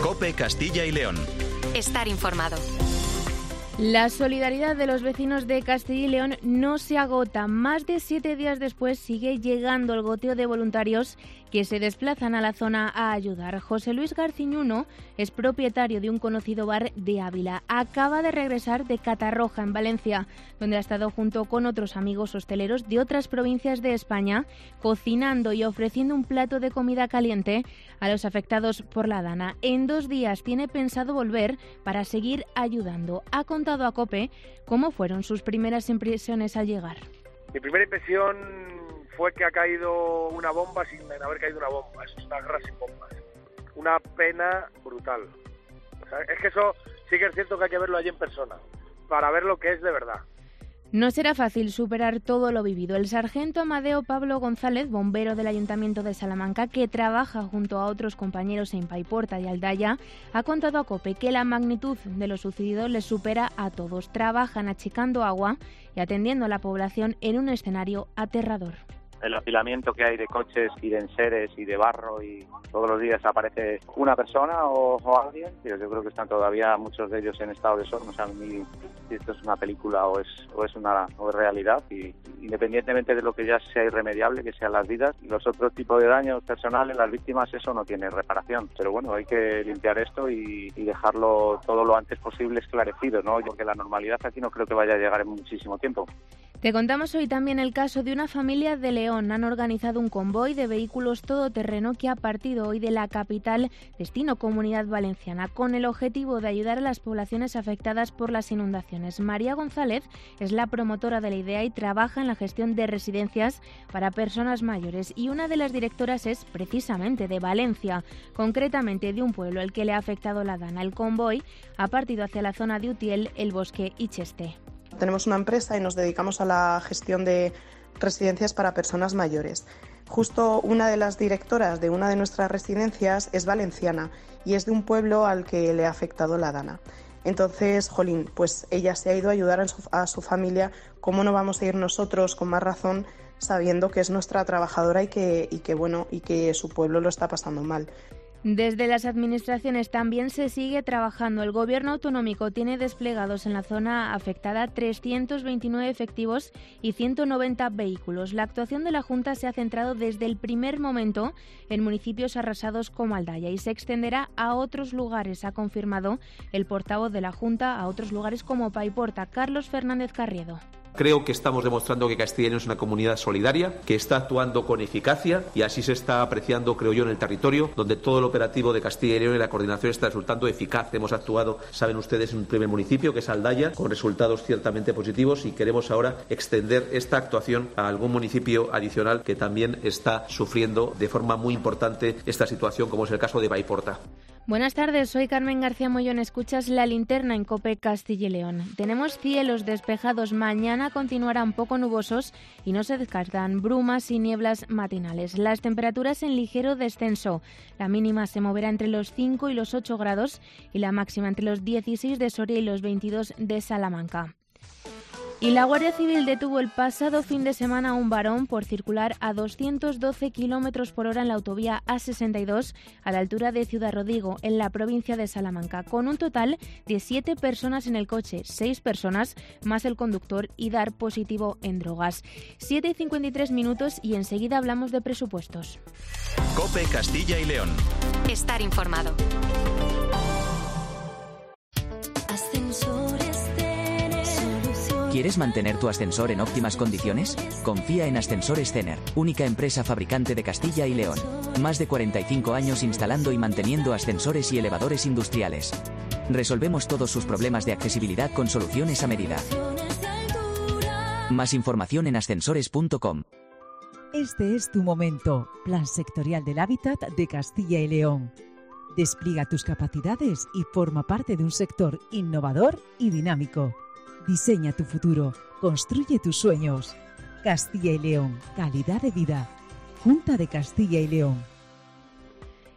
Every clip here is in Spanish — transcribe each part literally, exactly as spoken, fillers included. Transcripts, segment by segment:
COPE Castilla y León. Estar informado. La solidaridad de los vecinos de Castilla y León no se agota. Más de siete días después sigue llegando el goteo de voluntarios que se desplazan a la zona a ayudar. José Luis Garciñuno es propietario de un conocido bar de Ávila. Acaba de regresar de Catarroja, en Valencia, donde ha estado junto con otros amigos hosteleros de otras provincias de España, cocinando y ofreciendo un plato de comida caliente a los afectados por la Dana. En dos días tiene pensado volver para seguir ayudando. Ha contado a COPE cómo fueron sus primeras impresiones al llegar. Mi primera impresión fue que ha caído una bomba sin haber caído una bomba. Eso es una guerra sin bombas. Una pena brutal. O sea, es que eso sí que es cierto que hay que verlo allí en persona, para ver lo que es de verdad. No será fácil superar todo lo vivido. El sargento Amadeo Pablo González, bombero del Ayuntamiento de Salamanca, que trabaja junto a otros compañeros en Paiporta y Aldaya, ha contado a COPE que la magnitud de lo sucedido les supera a todos. Trabajan achicando agua y atendiendo a la población en un escenario aterrador. El apilamiento que hay de coches y de enseres y de barro, y todos los días aparece una persona o, o alguien. Yo creo que están todavía muchos de ellos en estado de shock, no saben ni si esto es una película o es o es una o es realidad, y independientemente de lo que ya sea irremediable, que sean las vidas, los otros tipos de daños personales, las víctimas, eso no tiene reparación. Pero bueno, hay que limpiar esto y, y dejarlo todo lo antes posible esclarecido, ¿no? Porque la normalidad aquí no creo que vaya a llegar en muchísimo tiempo. Te contamos hoy también el caso de una familia de León. Han organizado un convoy de vehículos todoterreno que ha partido hoy de la capital, destino Comunidad Valenciana, con el objetivo de ayudar a las poblaciones afectadas por las inundaciones. María González es la promotora de la idea y trabaja en la gestión de residencias para personas mayores, y una de las directoras es precisamente de Valencia, concretamente de un pueblo al que le ha afectado la Dana. El convoy ha partido hacia la zona de Utiel, El Bosque y Cheste. Tenemos una empresa y nos dedicamos a la gestión de residencias para personas mayores. Justo una de las directoras de una de nuestras residencias es valenciana y es de un pueblo al que le ha afectado la Dana. Entonces, jolín, pues ella se ha ido a ayudar a su, a su familia. ¿Cómo no vamos a ir nosotros con más razón, sabiendo que es nuestra trabajadora y que, y que, bueno, y que su pueblo lo está pasando mal? Desde las administraciones también se sigue trabajando. El Gobierno autonómico tiene desplegados en la zona afectada trescientos veintinueve efectivos y ciento noventa vehículos. La actuación de la Junta se ha centrado desde el primer momento en municipios arrasados como Aldaya y se extenderá a otros lugares, ha confirmado el portavoz de la Junta, a otros lugares como Paiporta, Carlos Fernández Carriedo. Creo que estamos demostrando que Castilla y León es una comunidad solidaria, que está actuando con eficacia, y así se está apreciando, creo yo, en el territorio, donde todo el operativo de Castilla y León y la coordinación está resultando eficaz. Hemos actuado, saben ustedes, en un primer municipio, que es Aldaya, con resultados ciertamente positivos, y queremos ahora extender esta actuación a algún municipio adicional que también está sufriendo de forma muy importante esta situación, como es el caso de Paiporta. Buenas tardes, soy Carmen García Mollón. Escuchas La Linterna en COPE Castilla y León. Tenemos cielos despejados. Mañana continuarán poco nubosos y no se descartan brumas y nieblas matinales. Las temperaturas en ligero descenso. La mínima se moverá entre los cinco y los ocho grados y la máxima entre los dieciséis de Soria y los veintidós de Salamanca. Y la Guardia Civil detuvo el pasado fin de semana a un varón por circular a doscientos doce kilómetros por hora en la autovía A sesenta y dos a la altura de Ciudad Rodrigo, en la provincia de Salamanca, con un total de siete personas en el coche, seis personas más el conductor, y dar positivo en drogas. siete y cincuenta y tres minutos y enseguida hablamos de presupuestos. COPE Castilla y León. Estar informado. ¿Quieres mantener tu ascensor en óptimas condiciones? Confía en Ascensores Cener, única empresa fabricante de Castilla y León. Más de cuarenta y cinco años instalando y manteniendo ascensores y elevadores industriales. Resolvemos todos sus problemas de accesibilidad con soluciones a medida. Más información en ascensores punto com. Este es tu momento. Plan Sectorial del Hábitat de Castilla y León. Despliega tus capacidades y forma parte de un sector innovador y dinámico. Diseña tu futuro, construye tus sueños. Castilla y León, calidad de vida. Junta de Castilla y León.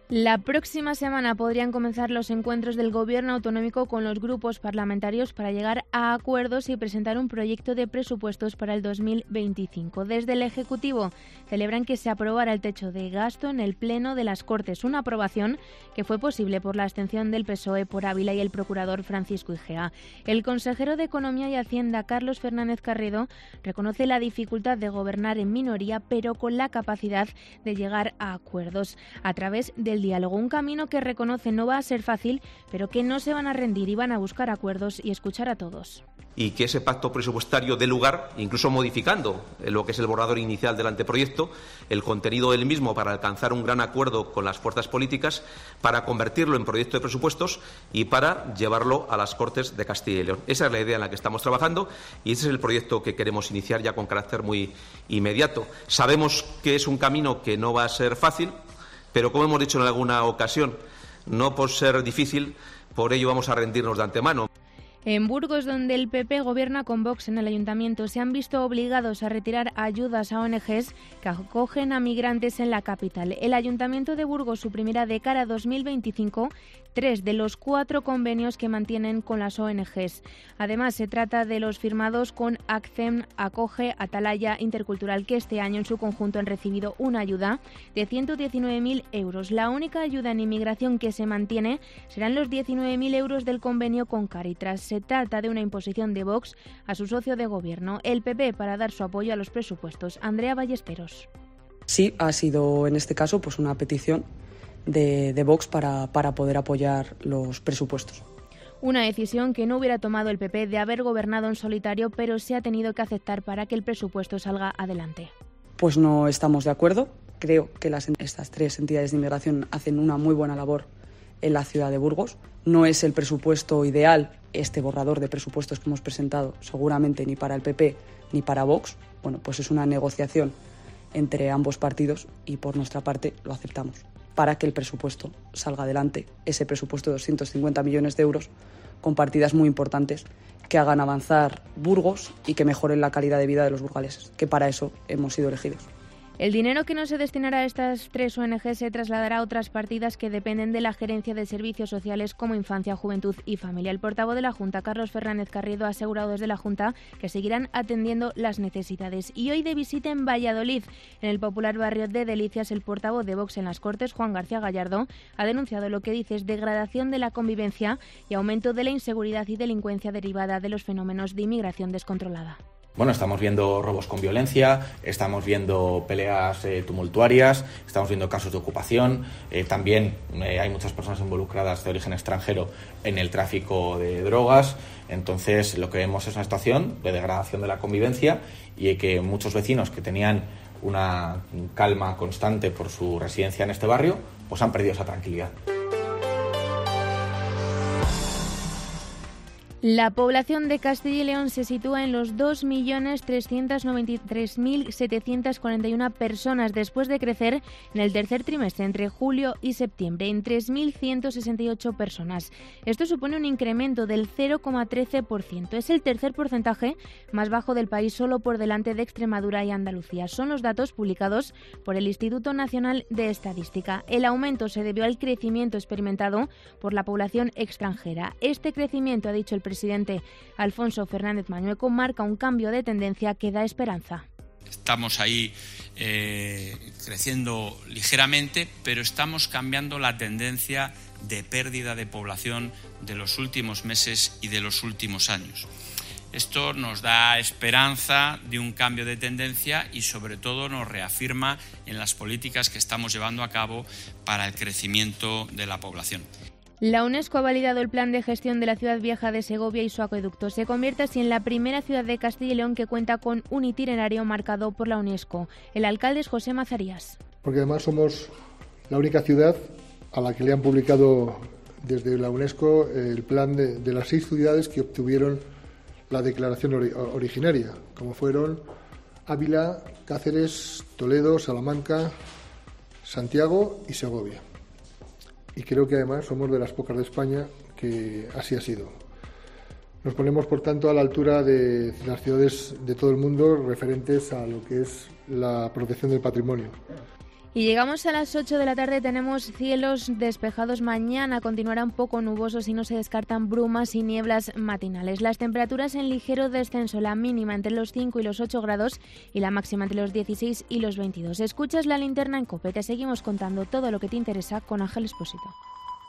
La próxima semana podrían comenzar los encuentros del Gobierno autonómico con los grupos parlamentarios para llegar a acuerdos y presentar un proyecto de presupuestos para el dos mil veinticinco. Desde el Ejecutivo celebran que se aprobara el techo de gasto en el Pleno de las Cortes, una aprobación que fue posible por la abstención del P S O E por Ávila y el procurador Francisco Igea. El consejero de Economía y Hacienda, Carlos Fernández Carredo, reconoce la dificultad de gobernar en minoría, pero con la capacidad de llegar a acuerdos a través del diálogo, un camino que reconoce no va a ser fácil, pero que no se van a rendir y van a buscar acuerdos y escuchar a todos. Y que ese pacto presupuestario dé lugar, incluso modificando lo que es el borrador inicial del anteproyecto, el contenido del mismo para alcanzar un gran acuerdo con las fuerzas políticas, para convertirlo en proyecto de presupuestos y para llevarlo a las Cortes de Castilla y León. Esa es la idea en la que estamos trabajando y ese es el proyecto que queremos iniciar ya con carácter muy inmediato. Sabemos que es un camino que no va a ser fácil, pero como hemos dicho en alguna ocasión, no por ser difícil, por ello vamos a rendirnos de antemano. En Burgos, donde el P P gobierna con Vox en el ayuntamiento, se han visto obligados a retirar ayudas a O N Ges que acogen a migrantes en la capital. El ayuntamiento de Burgos suprimirá de cara a dos mil veinticinco tres de los cuatro convenios que mantienen con las O N Ges. Además, se trata de los firmados con ACCEM, Acoge, Atalaya, Intercultural, que este año en su conjunto han recibido una ayuda de ciento diecinueve mil euros. La única ayuda en inmigración que se mantiene serán los diecinueve mil euros del convenio con Cáritas. Se trata de una imposición de Vox a su socio de gobierno, el P P, para dar su apoyo a los presupuestos. Andrea Ballesteros. Sí, ha sido en este caso pues una petición de, de Vox para, para poder apoyar los presupuestos. Una decisión que no hubiera tomado el P P de haber gobernado en solitario, pero se ha tenido que aceptar para que el presupuesto salga adelante. Pues no estamos de acuerdo. Creo que las, estas tres entidades de inmigración hacen una muy buena labor en la ciudad de Burgos. No es el presupuesto ideal, este borrador de presupuestos que hemos presentado, seguramente ni para el P P ni para Vox. Bueno, pues es una negociación entre ambos partidos y por nuestra parte lo aceptamos para que el presupuesto salga adelante, ese presupuesto de doscientos cincuenta millones de euros con partidas muy importantes que hagan avanzar Burgos y que mejoren la calidad de vida de los burgaleses, que para eso hemos sido elegidos. El dinero que no se destinará a estas tres O N G se trasladará a otras partidas que dependen de la Gerencia de Servicios Sociales como Infancia, Juventud y Familia. El portavoz de la Junta, Carlos Fernández Carredo, ha asegurado desde la Junta que seguirán atendiendo las necesidades. Y hoy de visita en Valladolid, en el popular barrio de Delicias, el portavoz de Vox en las Cortes, Juan García Gallardo, ha denunciado lo que dice es degradación de la convivencia y aumento de la inseguridad y delincuencia derivada de los fenómenos de inmigración descontrolada. Bueno, estamos viendo robos con violencia, estamos viendo peleas eh, tumultuarias, estamos viendo casos de ocupación, eh, también eh, hay muchas personas involucradas de origen extranjero en el tráfico de drogas. Entonces, lo que vemos es una situación de degradación de la convivencia y que muchos vecinos que tenían una calma constante por su residencia en este barrio, pues han perdido esa tranquilidad. La población de Castilla y León se sitúa en los dos millones trescientos noventa y tres mil setecientos cuarenta y una personas después de crecer en el tercer trimestre entre julio y septiembre en tres mil ciento sesenta y ocho personas. Esto supone un incremento del cero coma trece por ciento. Es el tercer porcentaje más bajo del país, solo por delante de Extremadura y Andalucía. Son los datos publicados por el Instituto Nacional de Estadística. El aumento se debió al crecimiento experimentado por la población extranjera. Este crecimiento, ha dicho el presidente Alfonso Fernández Mañueco, marca un cambio de tendencia que da esperanza. Estamos ahí eh, creciendo ligeramente, pero estamos cambiando la tendencia de pérdida de población de los últimos meses y de los últimos años. Esto nos da esperanza de un cambio de tendencia y sobre todo nos reafirma en las políticas que estamos llevando a cabo para el crecimiento de la población. La UNESCO ha validado el plan de gestión de la ciudad vieja de Segovia y su acueducto. Se convierte así en la primera ciudad de Castilla y León que cuenta con un itinerario marcado por la UNESCO. El alcalde es José Mazarías. Porque además somos la única ciudad a la que le han publicado desde la UNESCO el plan de, de las seis ciudades que obtuvieron la declaración ori- originaria, como fueron Ávila, Cáceres, Toledo, Salamanca, Santiago y Segovia. Y creo que además somos de las pocas de España que así ha sido. Nos ponemos, por tanto, a la altura de las ciudades de todo el mundo referentes a lo que es la protección del patrimonio. Y llegamos a las ocho de la tarde, tenemos cielos despejados. Mañana continuarán poco nubosos y no se descartan brumas y nieblas matinales. Las temperaturas en ligero descenso, la mínima entre los cinco y los ocho grados y la máxima entre los dieciséis y los veintidós. Escuchas La Linterna en COPE, te seguimos contando todo lo que te interesa con Ángel Expósito.